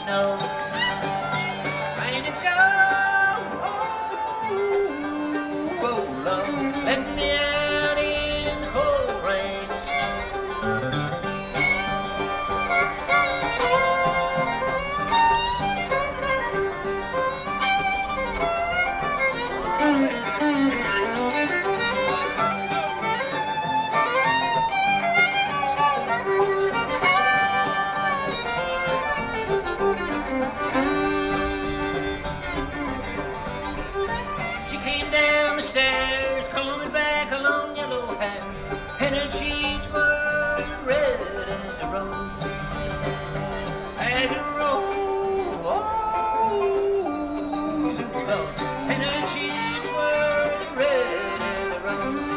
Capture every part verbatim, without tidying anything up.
snow. Rain and snow, oh, oh, Lord, let me out in the cold rain and snow. She came down the stairs, combing back her long yellow hair, and her cheeks were red as a rose, as a rose, oh, and her cheeks were red as a rose.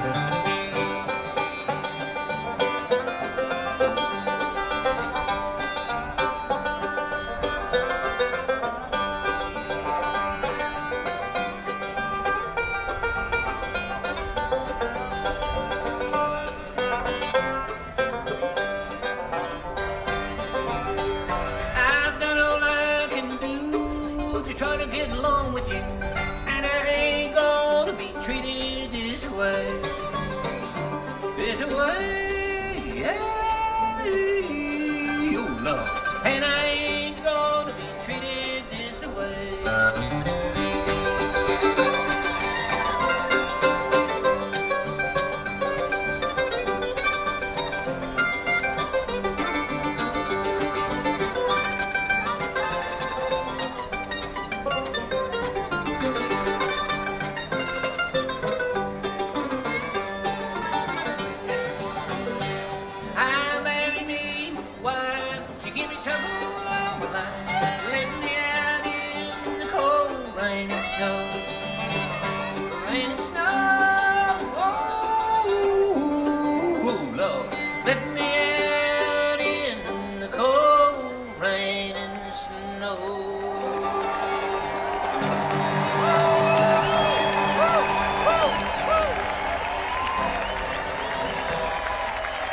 I've done all I can do to try to get along with you, and I ain't gonna be treated this way, this way, yeah, oh Lord, and I